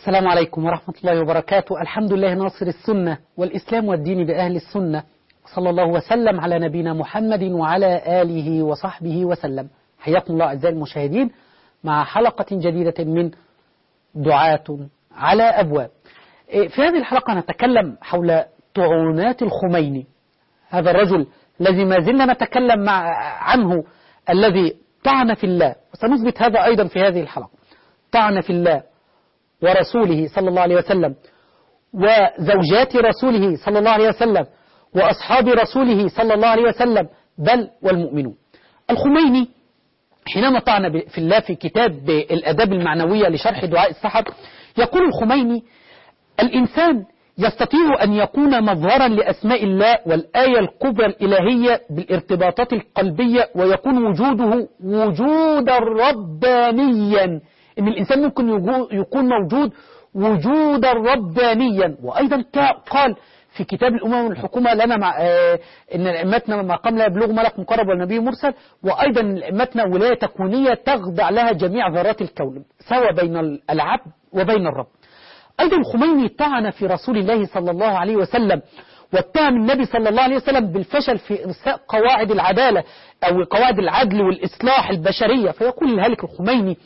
السلام عليكم ورحمة الله وبركاته. الحمد لله ناصر السنة والإسلام والدين بأهل السنة، صلى الله وسلم على نبينا محمد وعلى آله وصحبه وسلم. حياكم الله أعزائي المشاهدين مع حلقة جديدة من دعاة على أبواب. في هذه الحلقة نتكلم حول طعونات الخميني، هذا الرجل الذي ما زلنا نتكلم عنه، الذي طعن في الله، وسنثبت هذا أيضا في هذه الحلقة. طعن في الله ورسوله صلى الله عليه وسلم، وزوجات رسوله صلى الله عليه وسلم، وأصحاب رسوله صلى الله عليه وسلم، بل والمؤمنون. الخميني حينما طعن في الله في كتاب الآداب المعنوية لشرح دعاء السحر، يقول الخميني: الإنسان يستطيع أن يكون مظهرا لأسماء الله والآية الكبرى الإلهية بالارتباطات القلبية، ويكون وجوده وجودا ربانيا، إن الإنسان ممكن يكون موجود وجودا ربانيا. وأيضا قال في كتاب الأمم والحكومة لنا إن أئمتنا مقام لا يبلغ ملك مقرب والنبي مرسل، وأيضا أئمتنا ولاية تكوينية تخضع لها جميع ذرات الكون، سواء بين العبد وبين الرب. أيضا الخميني طعن في رسول الله صلى الله عليه وسلم، واتهم النبي صلى الله عليه وسلم بالفشل في إرساء قواعد العدالة أو قواعد العدل والإصلاح البشرية. فيقول الهالك الخميني،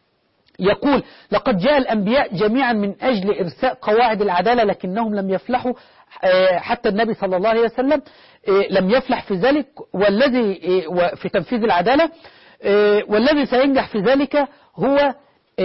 يقول: لقد جاء الأنبياء جميعا من أجل إرساء قواعد العدالة لكنهم لم يفلحوا، حتى النبي صلى الله عليه وسلم لم يفلح في ذلك، والذي في تنفيذ العدالة، والذي سينجح في ذلك هو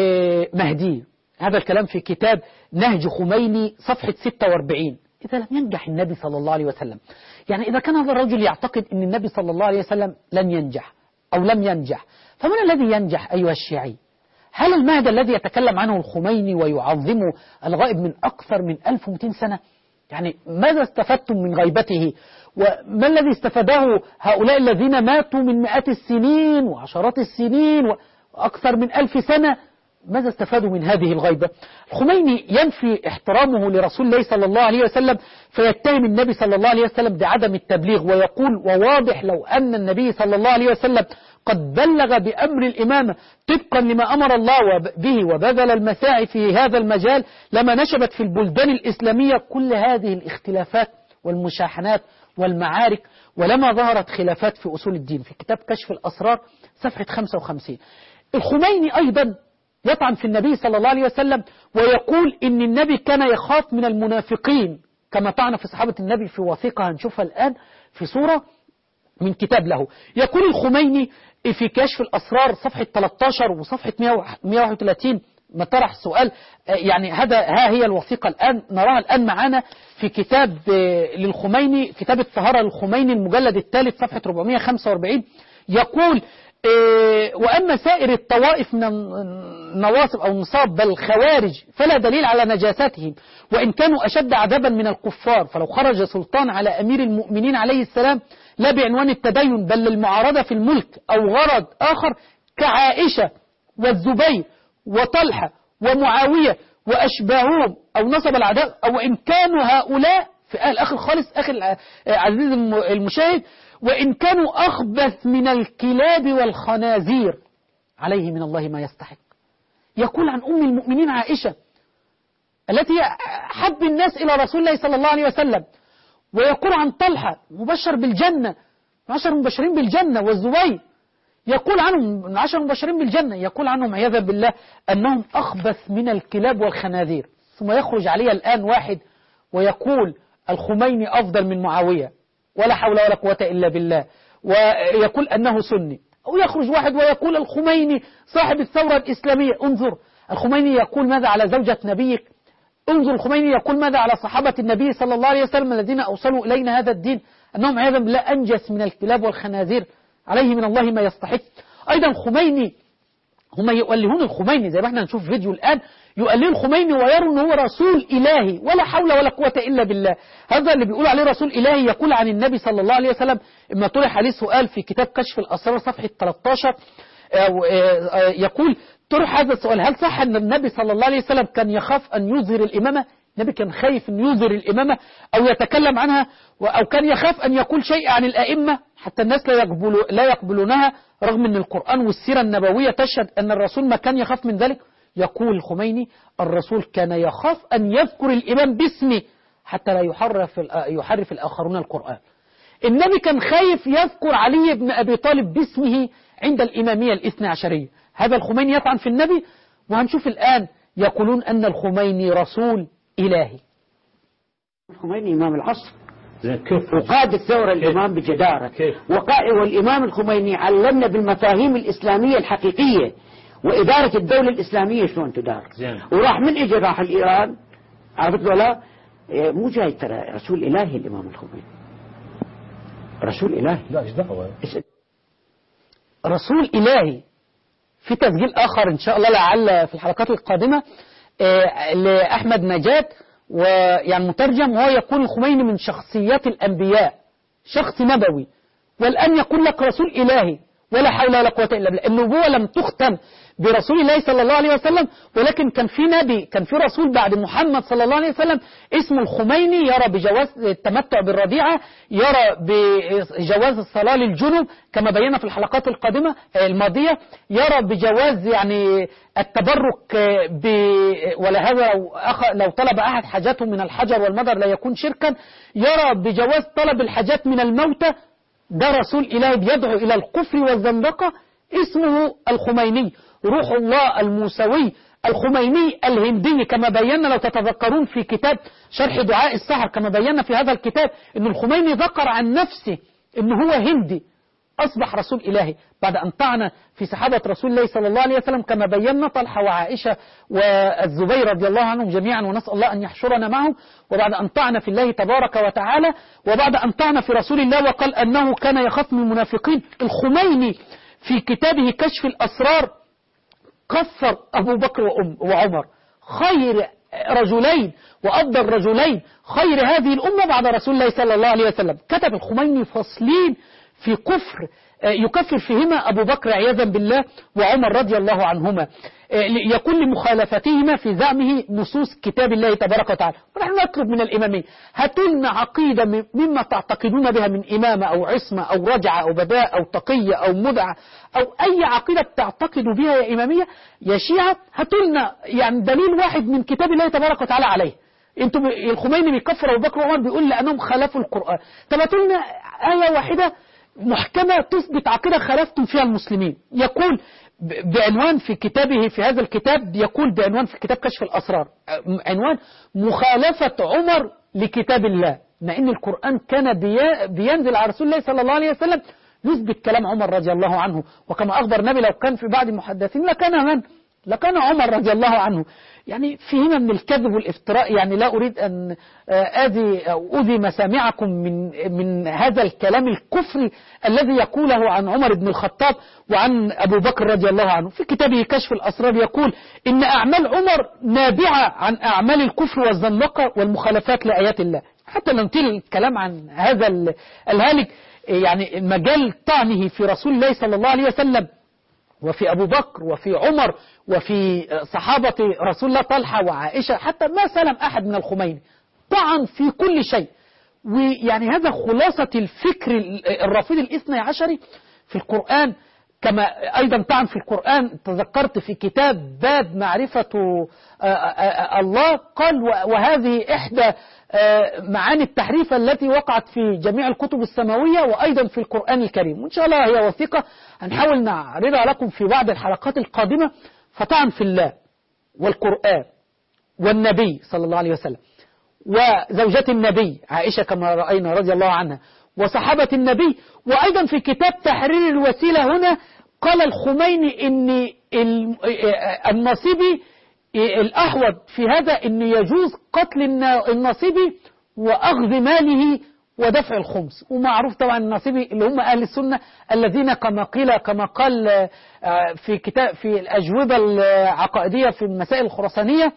مهدي. هذا الكلام في كتاب نهج خميني صفحة 46. إذا لم ينجح النبي صلى الله عليه وسلم، يعني إذا كان هذا الرجل يعتقد أن النبي صلى الله عليه وسلم لن ينجح أو لم ينجح، فمن الذي ينجح أيها الشيعي؟ هل المهدي الذي يتكلم عنه الخميني ويعظمه الغائب من أكثر من 1200 سنة؟ يعني ماذا استفدتم من غيبته؟ وما الذي استفاده هؤلاء الذين ماتوا من مئات السنين وعشرات السنين وأكثر من 1000 سنة؟ ماذا استفادوا من هذه الغيبة؟ الخميني ينفي احترامه لرسول الله صلى الله عليه وسلم، فيتهم النبي صلى الله عليه وسلم بعدم التبليغ، ويقول: وواضح لو أن النبي صلى الله عليه وسلم قد بلغ بأمر الإمامة طبقا لما أمر الله به وبذل المساعي في هذا المجال لما نشبت في البلدان الإسلامية كل هذه الاختلافات والمشاحنات والمعارك، ولما ظهرت خلافات في أصول الدين. في كتاب كشف الأسرار صفحة 55. الخميني أيضا يطعن في النبي صلى الله عليه وسلم، ويقول إن النبي كان يخاف من المنافقين، كما طعن في صحابة النبي في وثيقة هنشوفها الآن في صورة من كتاب له. يقول الخميني في كشف الأسرار صفحة 13 وصفحة 131 مطرح السؤال، يعني ها هي الوثيقة الآن نراها الآن معنا في كتاب للخميني، كتاب الطهارة للخميني المجلد الثالث صفحة 445. يقول: وأما سائر الطوائف من النواصب أو النصاب بل الخوارج فلا دليل على نجاستهم، وإن كانوا أشد عذابا من الكفار، فلو خرج سلطان على أمير المؤمنين عليه السلام لا بعنوان التدين بل للمعارضة في الملك أو غرض آخر كعائشة والزبير وطلحة ومعاوية وأشباههم، أو نصب العداء، أو إن كانوا هؤلاء في الآخر خالص، أخي العزيز المشاهد، وإن كانوا أخبث من الكلاب والخنازير عليه من الله ما يستحق. يقول عن أم المؤمنين عائشة التي حب الناس إلى رسول الله صلى الله عليه وسلم، ويقول عن طلحة مبشر بالجنة، 10 مبشرين بالجنة، والزبير يقول عنهم 10 مبشرين بالجنة، يقول عنهم عياذا بالله أنهم أخبث من الكلاب والخنازير. ثم يخرج علي الآن واحد ويقول الخميني أفضل من معاوية ولا حول ولا قوة إلا بالله، ويقول أنه سني. أو يخرج واحد ويقول الخميني صاحب الثورة الإسلامية. انظر الخميني يقول ماذا على زوجة نبيك، انظر الخميني يقول ماذا على صحابة النبي صلى الله عليه وسلم الذين أوصلوا إلينا هذا الدين، أنهم عياذا بالله أنجس من الكلاب والخنازير، عليه من الله ما يستحق. أيضا خميني هم يؤلهون الخميني، زي ما احنا نشوف فيديو الآن، يؤلهون الخميني ويروا أنه هو رسول إلهي ولا حول ولا قوة إلا بالله. هذا اللي بيقول عليه رسول إلهي يقول عن النبي صلى الله عليه وسلم، إما طرح عليه سؤال في كتاب كشف الأسرار صفحة 13، يقول طرح هذا السؤال: هل صح أن النبي صلى الله عليه وسلم كان يخاف أن يظهر الإمامة؟ النبي كان خايف أن يظهر الإمامة أو يتكلم عنها، أو كان يخاف أن يقول شيء عن الأئمة حتى الناس لا يقبلونها، رغم أن القرآن والسيرة النبوية تشهد أن الرسول ما كان يخاف من ذلك. يقول الخميني: الرسول كان يخاف أن يذكر الإمام باسمه حتى لا يحرف الآخرون القرآن. النبي كان خايف يذكر علي بن أبي طالب باسمه عند الإمامية الاثنى عشرية. هذا الخميني يطعن في النبي، وهنشوف الآن يقولون أن الخميني رسول إلهي. الخميني إمام العصر وقاد الثورة الإمام بجدارة، والإمام الخميني علمنا بالمفاهيم الإسلامية الحقيقية وإدارة الدولة الإسلامية شلون تدار. وراح من إجا راح الإيران، عرفت ولا مو جاي ترى رسول إلهي الإمام الخميني، رسول إلهي. لا إيش دعوة رسول إلهي. في تسجيل آخر إن شاء الله لعل في الحلقات القادمة لأحمد نجاد ويعني مترجم، وهو يقول الخميني من شخصيات الأنبياء، شخص نبوي، والآن يقول لك رسول إلهي. ولا حول ولا قوة إلا بالله. النبوة لم تختم برسول الله صلى الله عليه وسلم، ولكن كان في نبي، كان في رسول بعد محمد صلى الله عليه وسلم اسمه الخميني، يرى بجواز التمتع بالرضيعة، يرى بجواز الصلاة للجنوب كما بينا في الحلقات القادمة الماضية، يرى بجواز يعني التبرك ولهذا لو طلب أحد حاجاته من الحجر والمدر لا يكون شركا، يرى بجواز طلب الحاجات من الموتى. ده رسول إلهي بيدعو إلى الكفر والزندقة، اسمه الخميني، روح الله الموسوي الخميني الهندي، كما بينا لو تتذكرون في كتاب شرح دعاء السحر، كما بينا في هذا الكتاب أن الخميني ذكر عن نفسه أنه هو هندي، أصبح رسول إلهي بعد أن طعن في صحابة رسول الله صلى الله عليه وسلم كما بينا طلحة وعائشة والزبير رضي الله عنهم جميعا، ونسأل الله أن يحشرنا معهم، وبعد أن طعن في الله تبارك وتعالى، وبعد أن طعن في رسول الله وقال أنه كان يخاف من المنافقين. الخميني في كتابه كشف الأسرار كفر أبو بكر وعمر، خير رجلين وأفضل رجلين خير هذه الأمة بعد رسول الله صلى الله عليه وسلم. كتب الخميني فصلين في كفر يكفر فيهما أبو بكر عياذا بالله وعمر رضي الله عنهما، يكون لمخالفتهما في زعمه نصوص كتاب الله تبارك وتعالى. ونحن نطلب من الإمامين: هاتوا لنا عقيدة مما تعتقدون بها من إمامة أو عصمة أو رجعة أو بداء أو تقية أو مدعة أو أي عقيدة بتعتقدوا بها يا إمامية يا شيعة، هاتوا لنا يعني دليل واحد من كتاب الله تبارك وتعالى عليه. انتم الخميني بيكفر أبو بكر وعمر بيقول لأنهم خالفوا القرآن. طب هاتوا لنا آية واحدة محكمة تثبت عقيدة خالفتم فيها المسلمين. يقول بعنوان في كتابه في هذا الكتاب، يقول بعنوان في كتاب كشف الأسرار، عنوان مخالفة عمر لكتاب الله، مع أن القرآن كان بينزل على رسول الله صلى الله عليه وسلم يثبت كلام عمر رضي الله عنه. وكما أخبر النبي لو كان في بعض المحدثين لكان عمر رضي الله عنه. يعني فيهما من الكذب والافتراء. يعني لا أريد أن أؤذي مسامعكم من هذا الكلام الكفري الذي يقوله عن عمر بن الخطاب وعن أبو بكر رضي الله عنه. في كتابه كشف الأسرار يقول إن أعمال عمر نابعة عن أعمال الكفر والزندقة والمخالفات لآيات الله. حتى ننتهي الكلام عن هذا الهالك، يعني مجال طعنه في رسول الله صلى الله عليه وسلم وفي أبو بكر وفي عمر وفي صحابة رسول الله طلحة وعائشة، حتى ما سلم أحد من الخميني، طعن في كل شيء. ويعني هذا خلاصة الفكر الرافضي الاثني عشري في القرآن. كما أيضا طعن في القرآن، تذكرت في كتاب باب معرفة الله، قال وهذه إحدى معاني التحريف التي وقعت في جميع الكتب السماوية وأيضا في القرآن الكريم، وإن شاء الله هي وثيقة هنحاول نعرضها لكم في بعض الحلقات القادمة. فطعن في الله والقرآن والنبي صلى الله عليه وسلم وزوجات النبي عائشة كما رأينا رضي الله عنها وصحابة النبي. وأيضا في كتاب تحرير الوسيلة هنا قال الخميني إن النصيبي الأحوط في هذا إن يجوز قتل النصيبي وأخذ ماله ودفع الخمس. ومعروف طبعا النصيبي اللي هم أهل السنة الذين كما قال في كتاب في الأجوبة العقائدية في المسائل الخراسانية،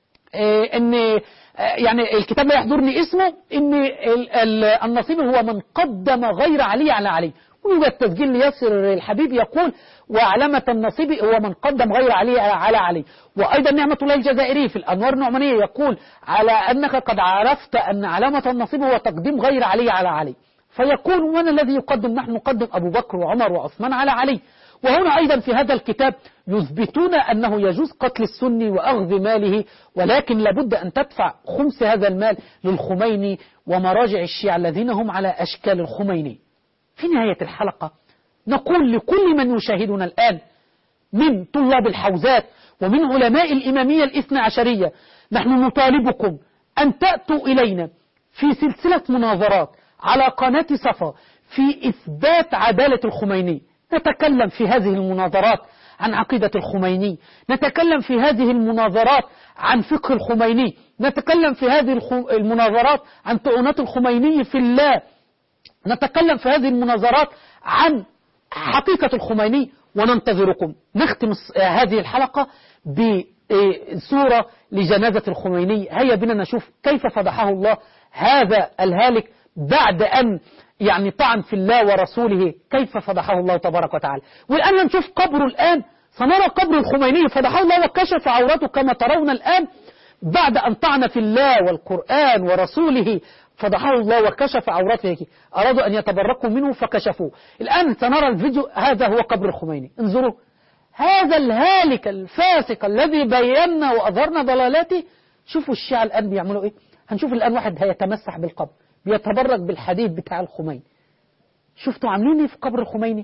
إن يعني الكتاب لا يحضرني اسمه، إن النصيبي هو من قدم غير علي على علي. ويوجد تسجيل لياسر الحبيب يقول وعلامة النصيبي هو من قدم غير علي على علي. وأيضا نعمة الله الجزائري في الأنوار النعمانية يقول على أنك قد عرفت أن علامة النصيبي هو تقديم غير علي على علي، فيقول من الذي يقدم؟ نحن نقدم أبو بكر وعمر وعثمان على علي. وهنا أيضا في هذا الكتاب يثبتون أنه يجوز قتل السني وأخذ ماله، ولكن لابد أن تدفع خمس هذا المال للخميني ومراجع الشيعة الذين هم على أشكال الخميني. في نهاية الحلقة نقول لكل من يشاهدنا الآن من طلاب الحوزات ومن علماء الإمامية الاثنى عشرية، نحن نطالبكم أن تأتوا إلينا في سلسلة مناظرات على قناة صفا في إثبات عدالة الخميني. نتكلم في هذه المناظرات عن عقيدة الخميني، نتكلم في هذه المناظرات عن فقه الخميني، نتكلم في هذه المناظرات عن طعونات الخميني في الله، نتكلم في هذه المناظرات عن حقيقة الخميني، وننتظركم. نختم هذه الحلقة بصورة لجنازة الخميني. هيا بنا نشوف كيف فضحه الله هذا الهالك بعد أن طعن في الله ورسوله، كيف فضحه الله تبارك وتعالى. والآن نشوف قبره. الآن سنرى قبر الخميني فضحه الله وكشف عورته كما ترون الآن، بعد أن طعن في الله والقرآن ورسوله فضحه الله وكشف عورته. أرادوا أن يتبركوا منه فكشفوه. الآن سنرى الفيديو. هذا هو قبر الخميني، انظروا هذا الهالك الفاسق الذي بينا وأظهرنا ضلالاته. شوفوا الشيعة الآن بيعملوا إيه. هنشوف الآن واحد هيتمسح بالقبر بيتبرك بالحديث بتاع الخميني. شفتوا عاملين إيه في قبر الخميني؟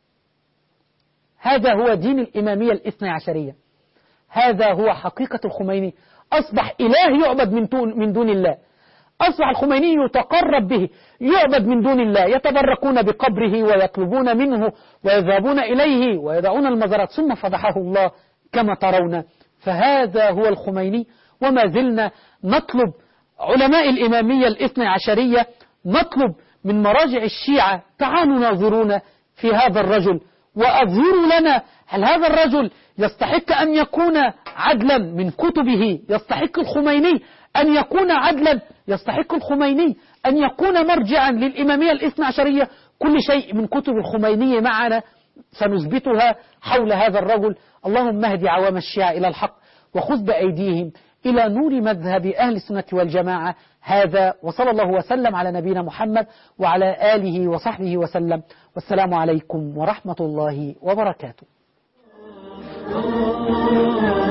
هذا هو دين الإمامية الاثنى عشرية، هذا هو حقيقة الخميني. أصبح إله يعبد من دون الله، أصبح الخميني يتقرب به، يعبد من دون الله، يتبركون بقبره ويطلبون منه ويذهبون إليه ويدعون المزارات، ثم فضحه الله كما ترون. فهذا هو الخميني. وما زلنا نطلب علماء الإمامية الاثنى عشرية، نطلب من مراجع الشيعة تعالوا ناظرونا في هذا الرجل وأظهروا لنا هل هذا الرجل يستحق أن يكون عدلا من كتبه، يستحق الخميني أن يكون عدلا، يستحق الخميني أن يكون مرجعا للإمامية الاثنى عشرية. كل شيء من كتب الخميني معنا سنثبتها حول هذا الرجل. اللهم اهد عوام الشيعة إلى الحق وخذ بأيديهم إلى نور مذهب أهل السنة والجماعة. هذا وصلى الله وسلم على نبينا محمد وعلى آله وصحبه وسلم، والسلام عليكم ورحمة الله وبركاته.